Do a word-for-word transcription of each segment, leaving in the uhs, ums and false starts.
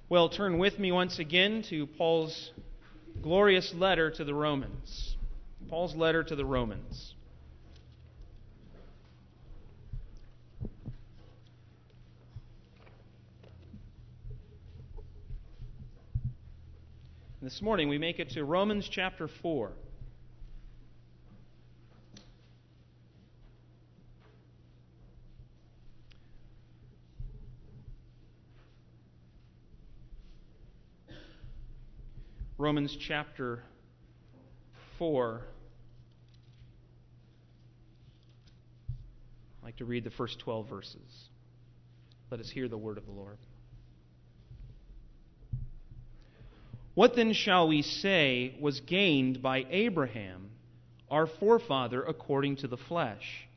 Well, turn with me once again to Paul's glorious letter to the Romans. Paul's letter to the Romans. This morning we make it to Romans chapter four. Romans chapter four. I'd like to read the first twelve verses. Let us hear the word of the Lord. What then shall we say was gained by Abraham, our forefather according to the flesh?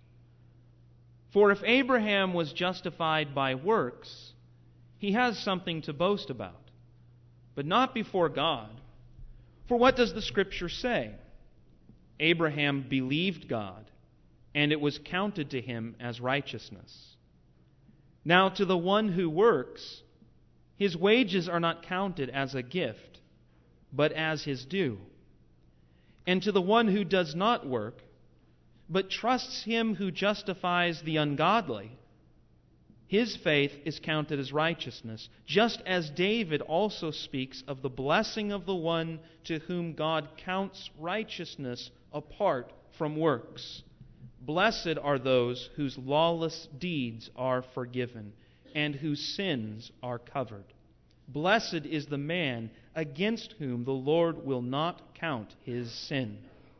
For if Abraham was justified by works, he has something to boast about, but not before God. For what does the Scripture say? Abraham believed God, and it was counted to him as righteousness. Now to the one who works, his wages are not counted as a gift, but as his due. And to the one who does not work, but trusts him who justifies the ungodly, his faith is counted as righteousness, just as David also speaks of the blessing of the one to whom God counts righteousness apart from works. Blessed are those whose lawless deeds are forgiven, and whose sins are covered. Blessed is the man against whom the Lord will not count his sin.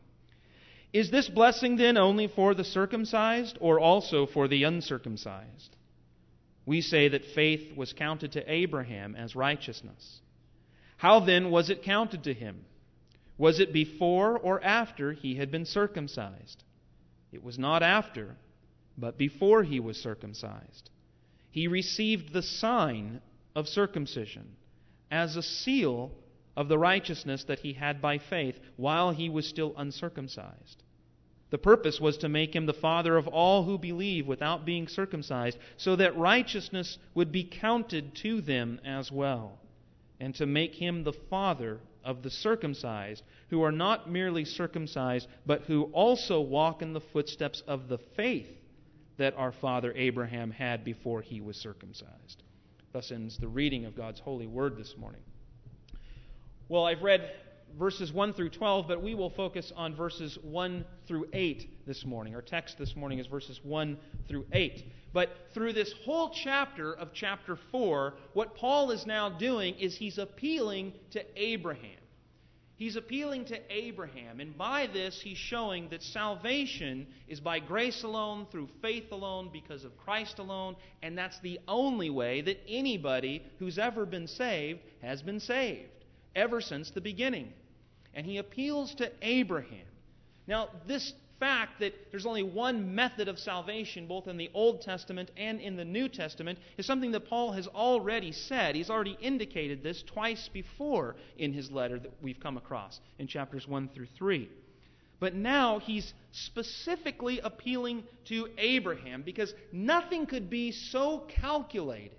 Is this blessing then only for the circumcised, or also for the uncircumcised? We say that faith was counted to Abraham as righteousness. How then was it counted to him? Was it before or after he had been circumcised? It was not after, but before he was circumcised. He received the sign of circumcision as a seal of the righteousness that he had by faith while he was still uncircumcised. The purpose was to make him the father of all who believe without being circumcised, so that righteousness would be counted to them as well, and to make him the father of the circumcised, who are not merely circumcised, but who also walk in the footsteps of the faith that our father Abraham had before he was circumcised. Thus ends the reading of God's holy word this morning. Well, I've read verses one through twelve, but we will focus on verses one through eight this morning. Our text this morning is verses one through eight. But through this whole chapter of chapter four, what Paul is now doing is he's appealing to Abraham. He's appealing to Abraham, and by this he's showing that salvation is by grace alone, through faith alone, because of Christ alone, and that's the only way that anybody who's ever been saved has been saved, ever since the beginning. And he appeals to Abraham. Now, this fact that there's only one method of salvation, both in the Old Testament and in the New Testament, is something that Paul has already said. He's already indicated this twice before in his letter that we've come across in chapters one through three. But now he's specifically appealing to Abraham, because nothing could be so calculated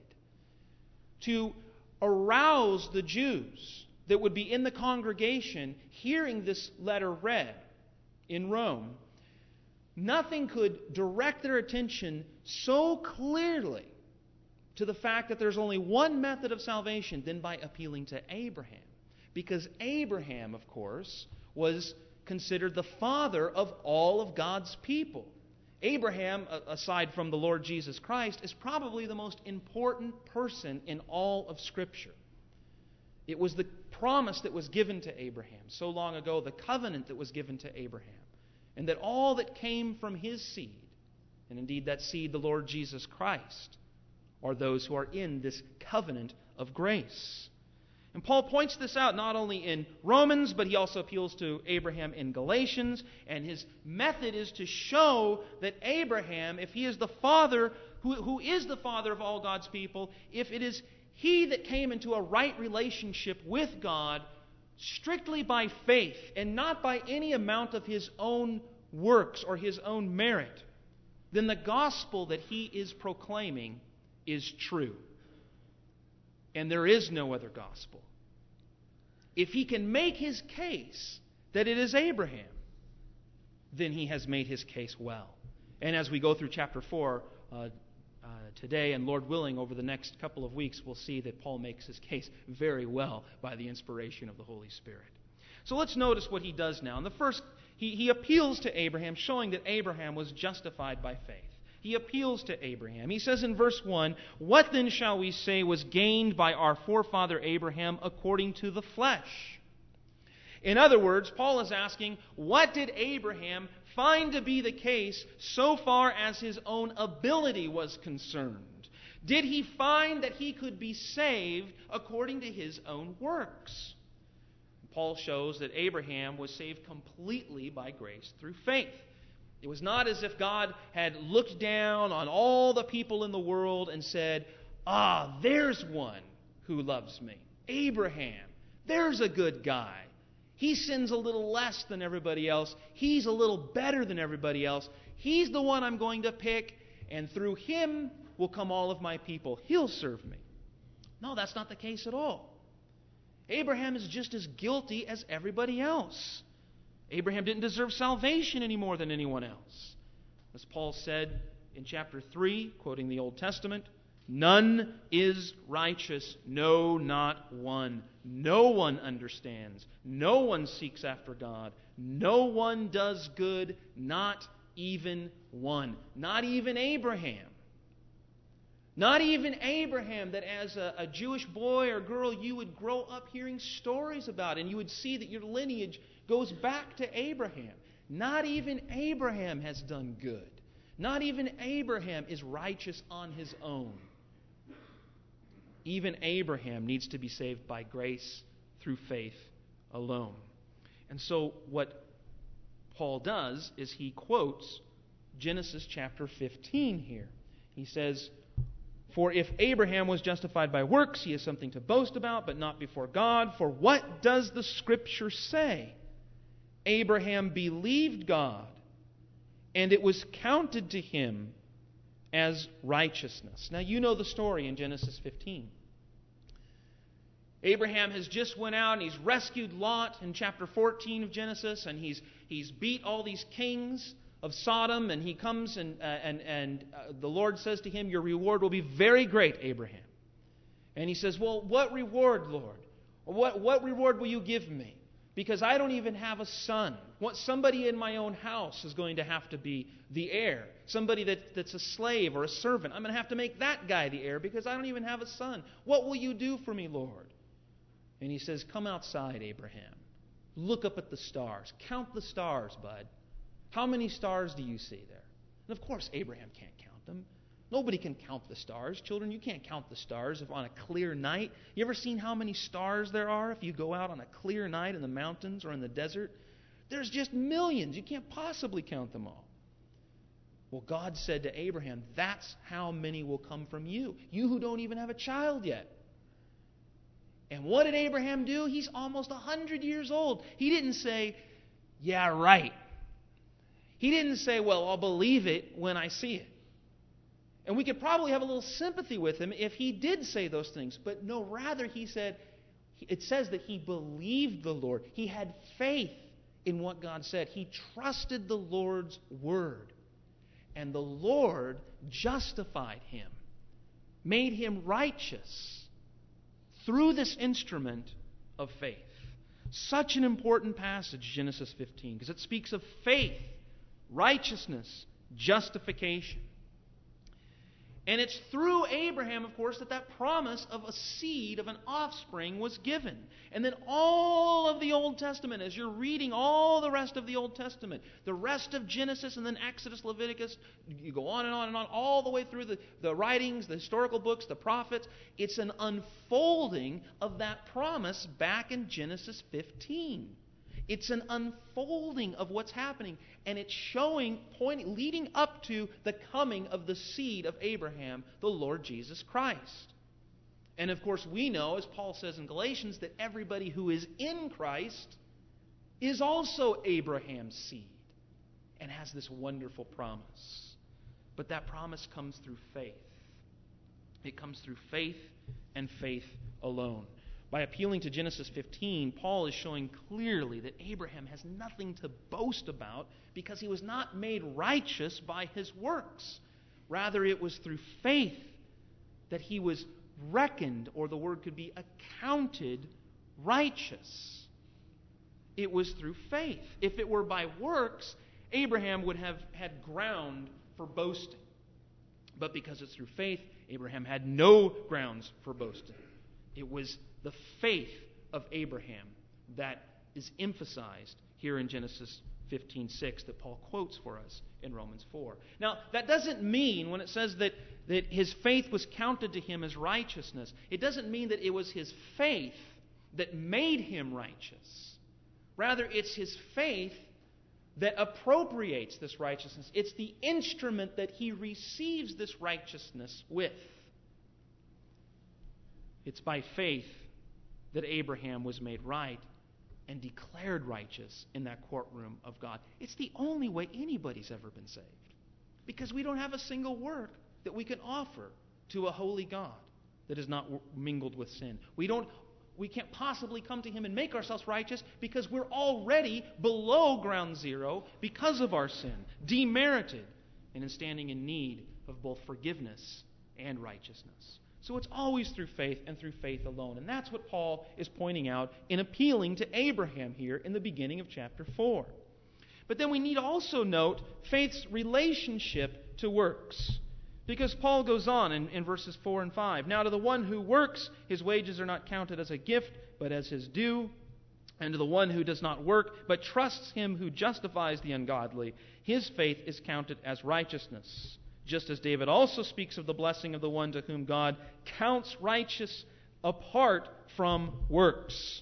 to arouse the Jews that would be in the congregation hearing this letter read in Rome. Nothing could direct their attention so clearly to the fact that there's only one method of salvation than by appealing to Abraham. Because Abraham, of course, was considered the father of all of God's people. Abraham, aside from the Lord Jesus Christ, is probably the most important person in all of Scripture. It was the promise that was given to Abraham so long ago, the covenant that was given to Abraham, and that all that came from his seed, and indeed that seed, the Lord Jesus Christ, are those who are in this covenant of grace. And Paul points this out not only in Romans, but he also appeals to Abraham in Galatians, and his method is to show that Abraham, if he is the father, who, who is the father of all God's people, if it is he that came into a right relationship with God strictly by faith and not by any amount of his own works or his own merit, then the gospel that he is proclaiming is true. and there is no other gospel. If he can make his case that it is Abraham, then he has made his case well. And as we go through chapter four uh, uh, today, and Lord willing, over the next couple of weeks, we'll see that Paul makes his case very well by the inspiration of the Holy Spirit. So let's notice what he does now. In the first, he, he appeals to Abraham, showing that Abraham was justified by faith. He appeals to Abraham. He says in verse one, "What then shall we say was gained by our forefather Abraham according to the flesh?" In other words, Paul is asking, what did Abraham find to be the case so far as his own ability was concerned? Did he find that he could be saved according to his own works? Paul shows that Abraham was saved completely by grace through faith. It was not as if God had looked down on all the people in the world and said, "Ah, there's one who loves me. Abraham, there's a good guy. He sins a little less than everybody else. He's a little better than everybody else. He's the one I'm going to pick, and through him will come all of my people. He'll serve me." No, that's not the case at all. Abraham is just as guilty as everybody else. Abraham didn't deserve salvation any more than anyone else. As Paul said in chapter three, quoting the Old Testament, "None is righteous, no, not one. No one understands. No one seeks after God. No one does good, not even one." Not even Abraham. Not even Abraham, that as a, a Jewish boy or girl you would grow up hearing stories about, and you would see that your lineage goes back to Abraham. Not even Abraham has done good. Not even Abraham is righteous on his own. Even Abraham needs to be saved by grace through faith alone. And so what Paul does is he quotes Genesis chapter fifteen here. He says, "For if Abraham was justified by works, he has something to boast about, but not before God. For what does the Scripture say? Abraham believed God, and it was counted to him as righteousness." Now you know the story in Genesis fifteen. Abraham has just went out and he's rescued Lot in chapter fourteen of Genesis, and he's he's beat all these kings of Sodom, and he comes and uh, and and uh, the Lord says to him, "Your reward will be very great, Abraham." And he says, "Well, what reward, Lord? Or what what reward will you give me? Because I don't even have a son. What somebody in my own house is going to have to be the heir. Somebody that, that's a slave or a servant. I'm going to have to make that guy the heir because I don't even have a son. What will you do for me, Lord?" And he says, "Come outside, Abraham. Look up at the stars. Count the stars, bud. How many stars do you see there?" And of course, Abraham can't count them. Nobody can count the stars. Children, you can't count the stars if on a clear night. You ever seen how many stars there are if you go out on a clear night in the mountains or in the desert? There's just millions. You can't possibly count them all. Well, God said to Abraham, that's how many will come from you. You who don't even have a child yet. And what did Abraham do? He's almost one hundred years old. He didn't say, "Yeah, right." He didn't say, "Well, I'll believe it when I see it." And we could probably have a little sympathy with him if he did say those things. But no, rather he said, it says that he believed the Lord. He had faith in what God said. He trusted the Lord's word. And the Lord justified him, made him righteous through this instrument of faith. Such an important passage, Genesis fifteen, because it speaks of faith, righteousness, justification. And it's through Abraham, of course, that that promise of a seed, of an offspring, was given. And then all of the Old Testament, as you're reading all the rest of the Old Testament, the rest of Genesis and then Exodus, Leviticus, you go on and on and on, all the way through the, the writings, the historical books, the prophets, it's an unfolding of that promise back in Genesis fifteen. It's an unfolding of what's happening, and it's showing, pointing, leading up to the coming of the seed of Abraham, the Lord Jesus Christ. And of course, we know, as Paul says in Galatians, that everybody who is in Christ is also Abraham's seed and has this wonderful promise. But that promise comes through faith. It comes through faith and faith alone. By appealing to Genesis fifteen, Paul is showing clearly that Abraham has nothing to boast about because he was not made righteous by his works. Rather, it was through faith that he was reckoned, or the word could be accounted, righteous. It was through faith. If it were by works, Abraham would have had ground for boasting. But because it's through faith, Abraham had no grounds for boasting. It was the faith of Abraham that is emphasized here in Genesis fifteen six that Paul quotes for us in Romans four. Now, that doesn't mean, when it says that, that his faith was counted to him as righteousness, it doesn't mean that it was his faith that made him righteous. Rather, it's his faith that appropriates this righteousness. It's the instrument that he receives this righteousness with. It's by faith that Abraham was made right and declared righteous in that courtroom of God. It's the only way anybody's ever been saved. Because we don't have a single work that we can offer to a holy God that is not mingled with sin. We don't we can't possibly come to him and make ourselves righteous because we're already below ground zero because of our sin, demerited, and in standing in need of both forgiveness and righteousness. So it's always through faith and through faith alone. And that's what Paul is pointing out in appealing to Abraham here in the beginning of chapter four. But then we need to also note faith's relationship to works. Because Paul goes on in, in verses four and five. Now to the one who works, his wages are not counted as a gift, but as his due. And to the one who does not work, but trusts him who justifies the ungodly, his faith is counted as righteousness. Just as David also speaks of the blessing of the one to whom God counts righteous apart from works.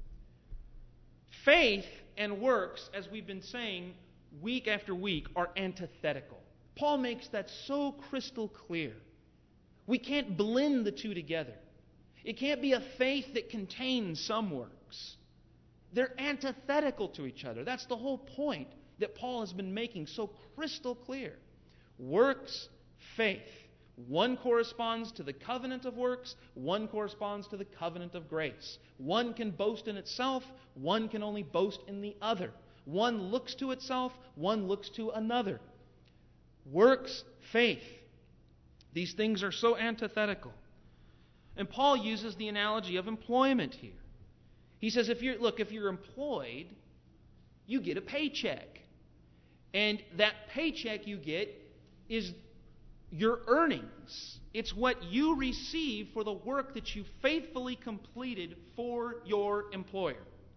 Faith and works, as we've been saying week after week, are antithetical. Paul makes that so crystal clear. We can't blend the two together. It can't be a faith that contains some works. They're antithetical to each other. That's the whole point that Paul has been making so crystal clear. Works, faith. One corresponds to the covenant of works, one corresponds to the covenant of grace. One can boast in itself, one can only boast in the other. One looks to itself, one looks to another. Works, faith. These things are so antithetical. And Paul uses the analogy of employment here. He says, if you're look, if you're employed, you get a paycheck. And that paycheck you get is your earnings. It's what you receive for the work that you faithfully completed for your employer.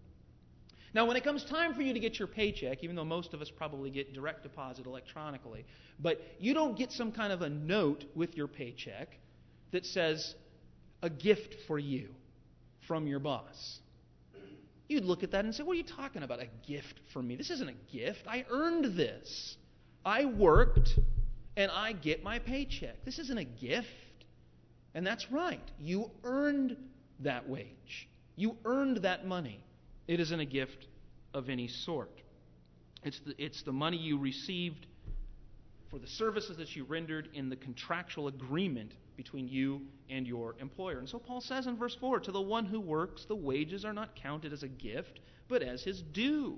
Now, when it comes time for you to get your paycheck, even though most of us probably get direct deposit electronically, but you don't get some kind of a note with your paycheck that says a gift for you from your boss. You'd look at that and say, what are you talking about, a gift for me? This isn't a gift. I earned this. I worked and I get my paycheck. This isn't a gift. And that's right. You earned that wage. You earned that money. It isn't a gift of any sort. It's the, it's the money you received for the services that you rendered in the contractual agreement between you and your employer. And so Paul says in verse four, to the one who works, the wages are not counted as a gift, but as his due.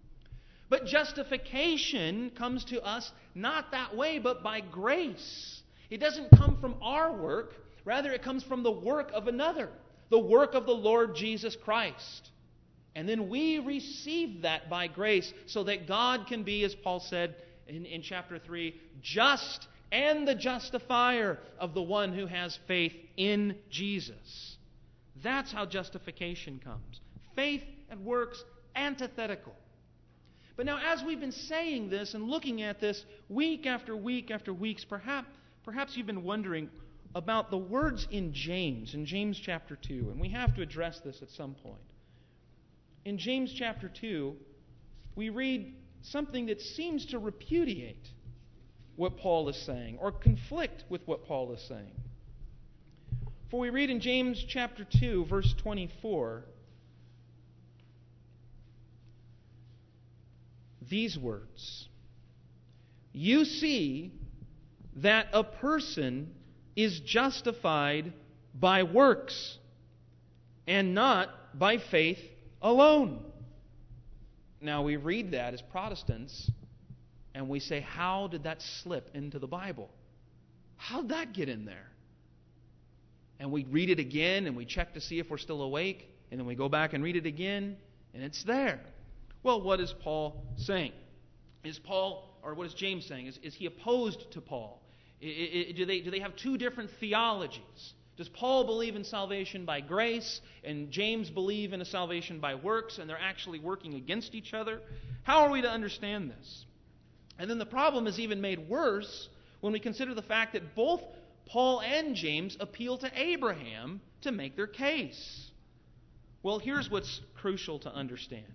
But justification comes to us not that way, but by grace. It doesn't come from our work. Rather, it comes from the work of another, the work of the Lord Jesus Christ. And then we receive that by grace so that God can be, as Paul said in, in chapter three, just and the justifier of the one who has faith in Jesus. That's how justification comes. Faith and works antithetical. But now, as we've been saying this and looking at this week after week after weeks, perhaps, perhaps you've been wondering about the words in James, in James chapter two, and we have to address this at some point. In James chapter two, we read something that seems to repudiate what Paul is saying, or conflict with what Paul is saying. For we read in James chapter two, verse twenty-four, these words, "You see that a person is justified by works, and not by faith alone. Now we read that as Protestants, and we say, how did that slip into the Bible? How did that get in there? And we read it again, and we check to see if we're still awake, and then we go back and read it again, and it's there. Well, what is Paul saying? Is Paul, or what is James saying? Is, is he opposed to Paul? I, I, do they, do they have two different theologies? Does Paul believe in salvation by grace, and James believe in a salvation by works, and they're actually working against each other? How are we to understand this? And then the problem is even made worse when we consider the fact that both Paul and James appeal to Abraham to make their case. Well, here's what's crucial to understand.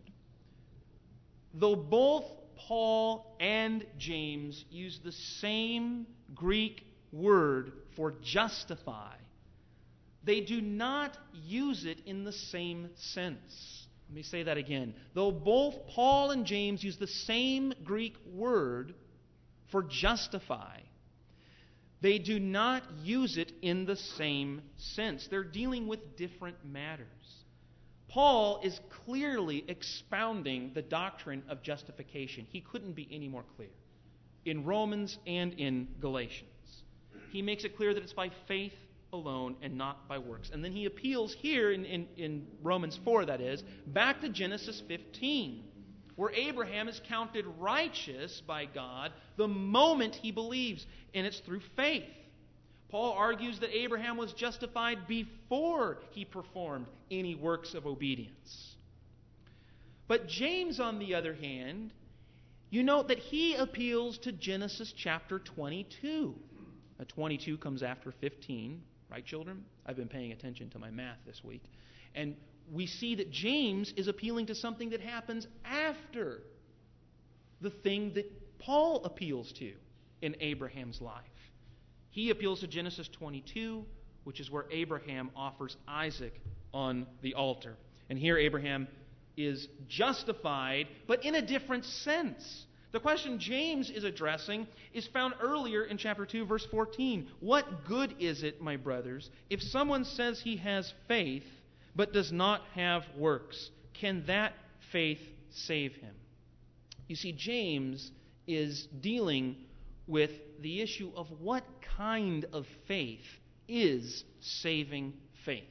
Though both Paul and James use the same Greek word for justify, they do not use it in the same sense. Let me say that again. Though both Paul and James use the same Greek word for justify, they do not use it in the same sense. They're dealing with different matters. Paul is clearly expounding the doctrine of justification. He couldn't be any more clear in Romans and in Galatians. He makes it clear that it's by faith alone and not by works. And then he appeals here in, in, in Romans four, that is, back to Genesis fifteen, where Abraham is counted righteous by God the moment he believes, and it's through faith. Paul argues that Abraham was justified before he performed any works of obedience. But James, on the other hand, you note that he appeals to Genesis chapter twenty-two. Now, twenty-two comes after fifteen, right, children? I've been paying attention to my math this week. And we see that James is appealing to something that happens after the thing that Paul appeals to in Abraham's life. He appeals to Genesis twenty-two, which is where Abraham offers Isaac on the altar. And here Abraham is justified, but in a different sense. The question James is addressing is found earlier in chapter two, verse fourteen. What good is it, my brothers, if someone says he has faith but does not have works? Can that faith save him? You see, James is dealing with the issue of what kind of faith is saving faith.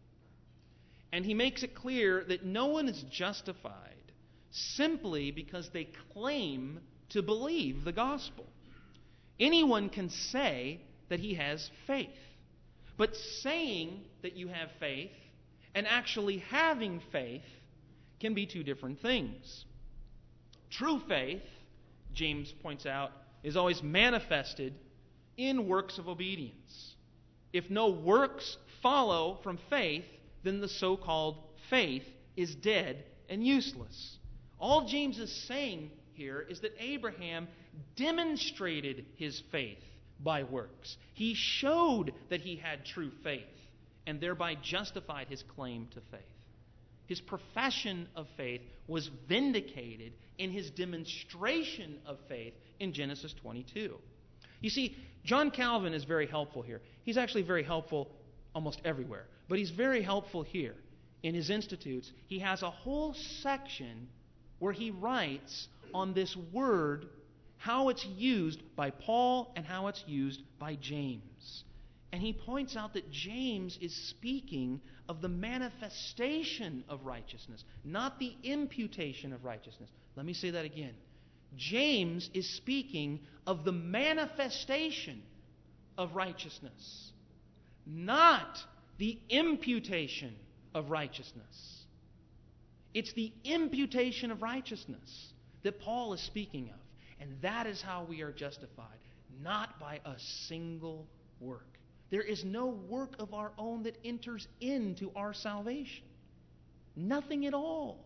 And he makes it clear that no one is justified simply because they claim to believe the gospel. Anyone can say that he has faith. But saying that you have faith and actually having faith can be two different things. True faith, James points out, is always manifested in works of obedience. If no works follow from faith, then the so-called faith is dead and useless. All James is saying here is that Abraham demonstrated his faith by works. He showed that he had true faith and thereby justified his claim to faith. His profession of faith was vindicated in his demonstration of faith in Genesis twenty-two. You see, John Calvin is very helpful here. He's actually very helpful almost everywhere. But he's very helpful here. In his Institutes, he has a whole section where he writes on this word, how it's used by Paul and how it's used by James. And he points out that James is speaking of the manifestation of righteousness, not the imputation of righteousness. Let me say that again. James is speaking of the manifestation of righteousness, not the imputation of righteousness. It's the imputation of righteousness that Paul is speaking of. And that is how we are justified, not by a single work. There is no work of our own that enters into our salvation. Nothing at all.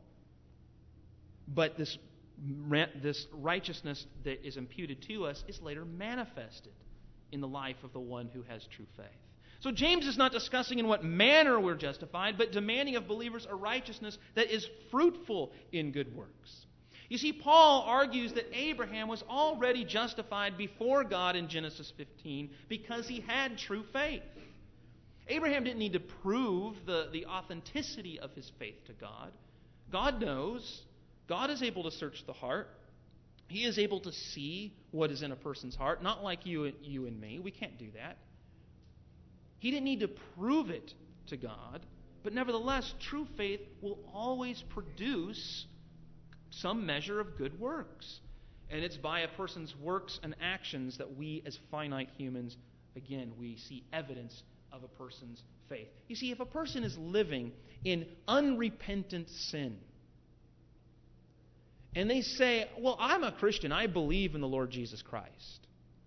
But this, this righteousness that is imputed to us is later manifested in the life of the one who has true faith. So James is not discussing in what manner we're justified, but demanding of believers a righteousness that is fruitful in good works. You see, Paul argues that Abraham was already justified before God in Genesis fifteen because he had true faith. Abraham didn't need to prove the, the authenticity of his faith to God. God knows. God is able to search the heart. He is able to see what is in a person's heart, not like you, you and me. We can't do that. He didn't need to prove it to God, but nevertheless, true faith will always produce some measure of good works. And it's by a person's works and actions that we, as finite humans, again, we see evidence of a person's faith. You see, if a person is living in unrepentant sin, and they say, well, I'm a Christian, I believe in the Lord Jesus Christ.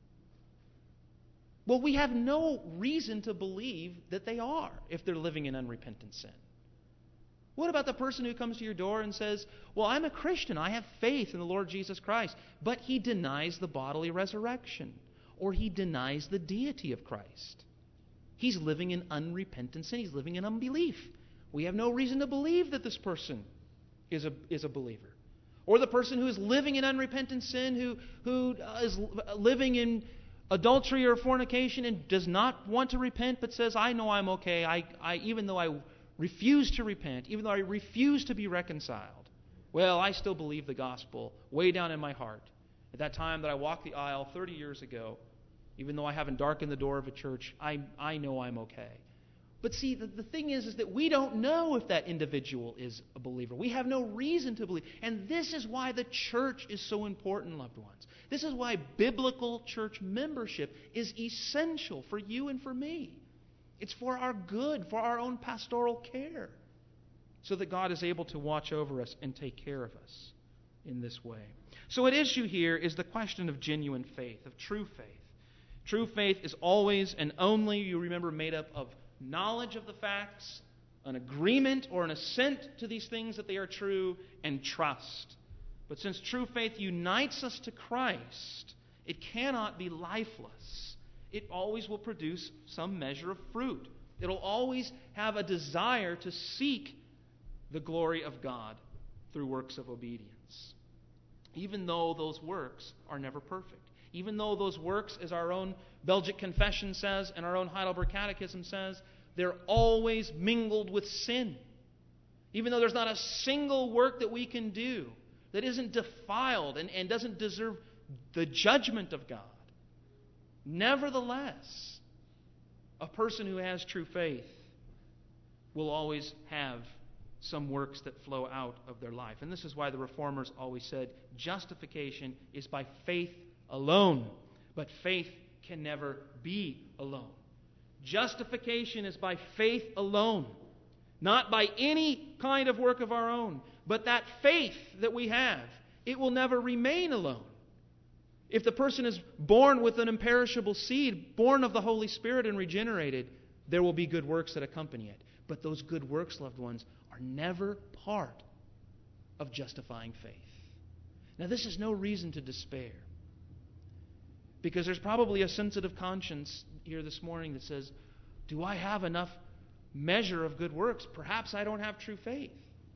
Well, we have no reason to believe that they are if they're living in unrepentant sin. What about the person who comes to your door and says, well, I'm a Christian, I have faith in the Lord Jesus Christ, but he denies the bodily resurrection, or he denies the deity of Christ? He's living in unrepentant sin. He's living in unbelief. We have no reason to believe that this person is a, is a believer. Or the person who is living in unrepentant sin, who, who is living in adultery or fornication and does not want to repent, but says, I know I'm okay, I, I, even though I refuse to repent, even though I refuse to be reconciled, well, I still believe the gospel way down in my heart. At that time that I walked the aisle thirty years ago, even though I haven't darkened the door of a church, I, I know I'm okay. But see, the, the thing is, is that we don't know if that individual is a believer. We have no reason to believe. And this is why the church is so important, loved ones. This is why biblical church membership is essential for you and for me. It's for our good, for our own pastoral care, so that God is able to watch over us and take care of us in this way. So at issue here is the question of genuine faith, of true faith. True faith is always and only, you remember, made up of knowledge of the facts, an agreement or an assent to these things that they are true, and trust. But since true faith unites us to Christ, it cannot be lifeless. It always will produce some measure of fruit. It'll always have a desire to seek the glory of God through works of obedience, even though those works are never perfect. Even though those works, as our own Belgic Confession says and our own Heidelberg Catechism says, they're always mingled with sin. Even though there's not a single work that we can do that isn't defiled and, and doesn't deserve the judgment of God. Nevertheless, a person who has true faith will always have some works that flow out of their life. And this is why the Reformers always said justification is by faith alone. But faith can never be alone. Justification is by faith alone, not by any kind of work of our own. But that faith that we have, it will never remain alone. If the person is born with an imperishable seed, born of the Holy Spirit and regenerated, there will be good works that accompany it. But those good works, loved ones, are never part of justifying faith. Now, this is no reason to despair, because there's probably a sensitive conscience here this morning that says, do I have enough measure of good works? Perhaps I don't have true faith.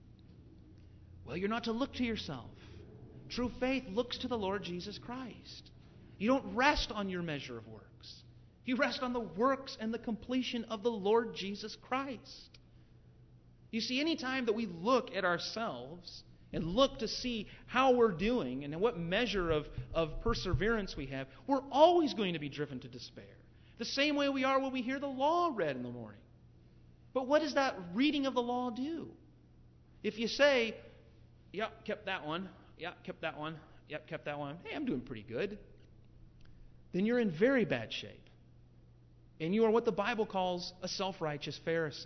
Well, you're not to look to yourself. True faith looks to the Lord Jesus Christ. You don't rest on your measure of works. You rest on the works and the completion of the Lord Jesus Christ. You see, any time that we look at ourselves and look to see how we're doing and what measure of, of perseverance we have, we're always going to be driven to despair. The same way we are when we hear the law read in the morning. But what does that reading of the law do? If you say, yeah, kept that one, yeah, kept that one, yeah, kept that one, hey, I'm doing pretty good, then you're in very bad shape. And you are what the Bible calls a self-righteous Pharisee.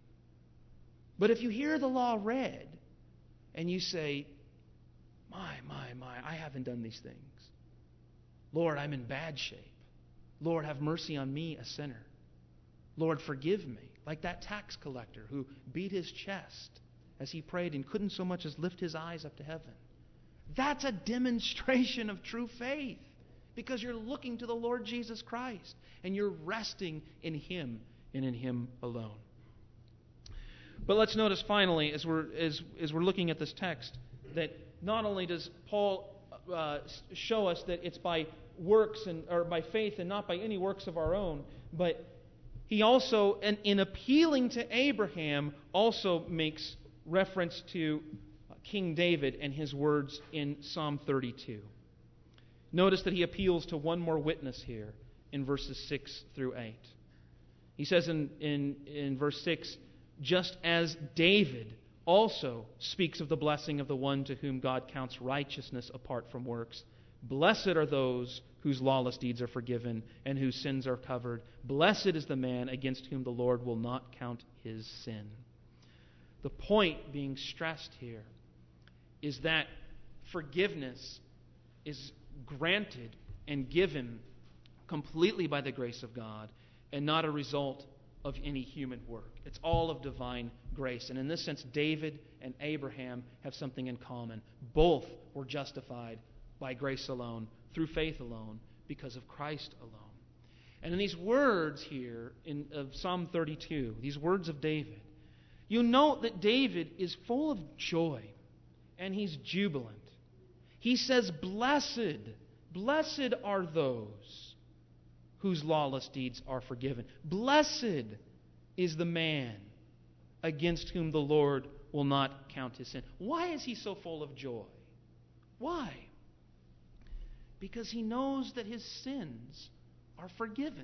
But if you hear the law read, and you say, my, my, my, I haven't done these things. Lord, I'm in bad shape. Lord, have mercy on me, a sinner. Lord, forgive me. Like that tax collector who beat his chest as he prayed and couldn't so much as lift his eyes up to heaven. That's a demonstration of true faith, because you're looking to the Lord Jesus Christ and you're resting in Him and in Him alone. But let's notice finally, as we're as, as we're looking at this text, that not only does Paul uh, show us that it's by works and or by faith and not by any works of our own, but he also, in, in appealing to Abraham, also makes reference to King David and his words in Psalm thirty-two. Notice that he appeals to one more witness here in verses six through eight. He says in, in, in verse six, just as David also speaks of the blessing of the one to whom God counts righteousness apart from works. Blessed are those whose lawless deeds are forgiven and whose sins are covered. Blessed is the man against whom the Lord will not count his sin. The point being stressed here is that forgiveness is granted and given completely by the grace of God and not a result of any human work. It's all of divine grace. And in this sense, David and Abraham have something in common. Both were justified by grace alone, through faith alone, because of Christ alone. And in these words here in of Psalm thirty-two, these words of David, you note that David is full of joy and he's jubilant. He says, Blessed, blessed are those whose lawless deeds are forgiven. Blessed is the man against whom the Lord will not count his sin. Why is he so full of joy? Why? Because he knows that his sins are forgiven.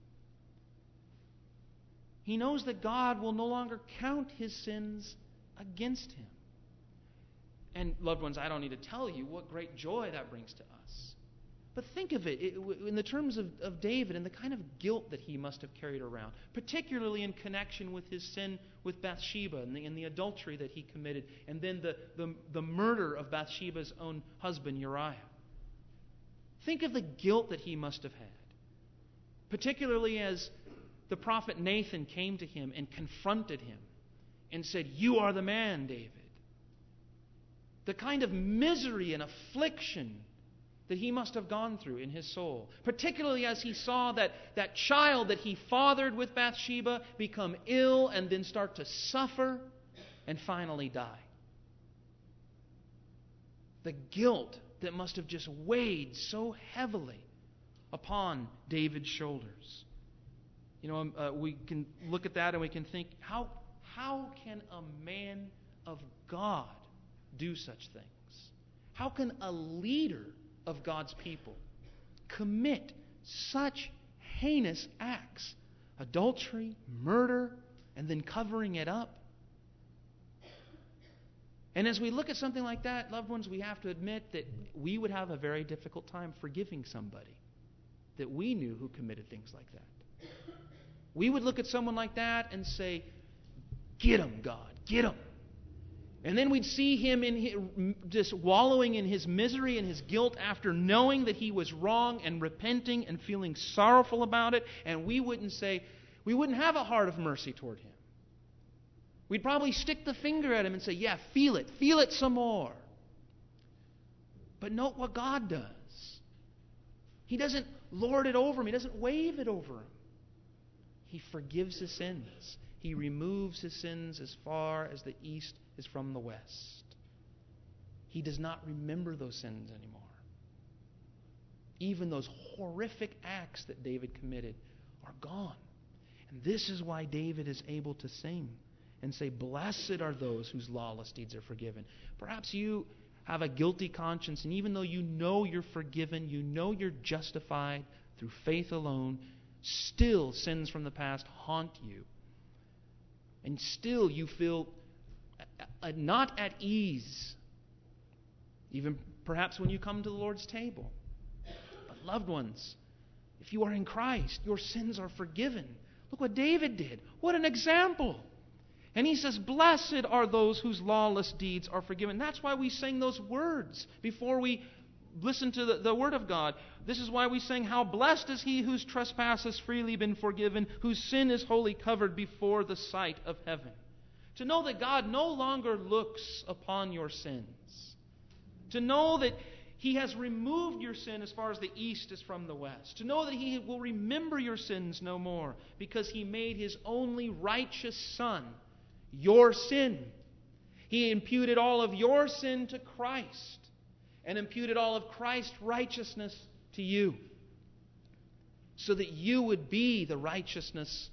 He knows that God will no longer count his sins against him. And loved ones, I don't need to tell you what great joy that brings to us. But think of it in the terms of, of David and the kind of guilt that he must have carried around, particularly in connection with his sin with Bathsheba and the, and the adultery that he committed, and then the, the, the murder of Bathsheba's own husband, Uriah. Think of the guilt that he must have had, particularly as the prophet Nathan came to him and confronted him and said, You are the man, David. The kind of misery and affliction that he must have gone through in his soul, particularly as he saw that, that child that he fathered with Bathsheba become ill and then start to suffer and finally die. The guilt that must have just weighed so heavily upon David's shoulders. You know, uh, we can look at that and we can think, how, how can a man of God do such things? How can a leader of God's people commit such heinous acts? Adultery, murder, and then covering it up. And as we look at something like that, loved ones, we have to admit that we would have a very difficult time forgiving somebody that we knew who committed things like that. We would look at someone like that and say, Get him, God, get him. And then we'd see him in his, just wallowing in his misery and his guilt after knowing that he was wrong and repenting and feeling sorrowful about it. And we wouldn't say, we wouldn't have a heart of mercy toward him. We'd probably stick the finger at him and say, yeah, feel it, feel it some more. But note what God does. He doesn't lord it over him. He doesn't wave it over him. He forgives his sins. He removes his sins as far as the east is from the west. He does not remember those sins anymore. Even those horrific acts that David committed are gone. And this is why David is able to sing and say, Blessed are those whose lawless deeds are forgiven. Perhaps you have a guilty conscience, and even though you know you're forgiven, you know you're justified through faith alone, still sins from the past haunt you. And still you feel not at ease, even perhaps when you come to the Lord's table. But loved ones, if you are in Christ, your sins are forgiven. Look what David did. What an example. And he says, Blessed are those whose lawless deeds are forgiven. That's why we sing those words before we listen to the, the Word of God. This is why we sing, How blessed is he whose trespass has freely been forgiven, whose sin is wholly covered before the sight of heaven. To know that God no longer looks upon your sins. To know that He has removed your sin as far as the east is from the west. To know that He will remember your sins no more because He made His only righteous Son your sin. He imputed all of your sin to Christ and imputed all of Christ's righteousness to you so that you would be the righteousness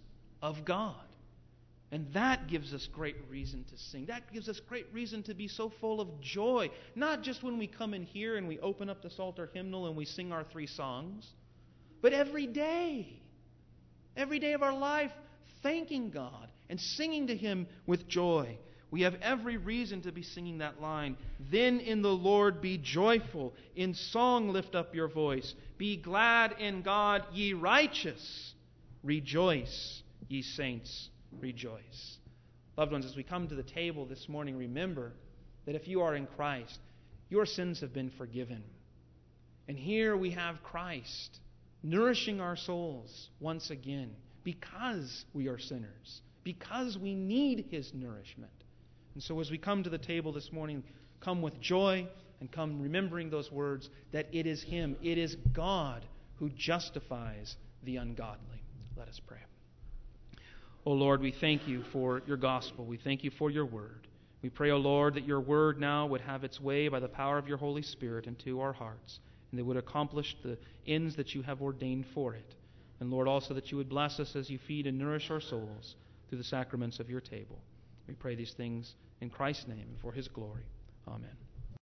of God. And that gives us great reason to sing. That gives us great reason to be so full of joy. Not just when we come in here and we open up the Psalter hymnal and we sing our three songs, but every day. Every day of our life, thanking God and singing to Him with joy. We have every reason to be singing that line. Then in the Lord be joyful. In song lift up your voice. Be glad in God, ye righteous. Rejoice, ye saints, rejoice. Loved ones, as we come to the table this morning, remember that if you are in Christ, your sins have been forgiven. And here we have Christ nourishing our souls once again because we are sinners, because we need His nourishment. And so as we come to the table this morning, come with joy and come remembering those words that it is Him, it is God who justifies the ungodly. Let us pray. O Lord, we thank You for Your gospel. We thank You for Your word. We pray, O Lord, that Your word now would have its way by the power of Your Holy Spirit into our hearts, and that would accomplish the ends that You have ordained for it. And Lord, also that You would bless us as You feed and nourish our souls through the sacraments of Your table. We pray these things in Christ's name and for His glory. Amen.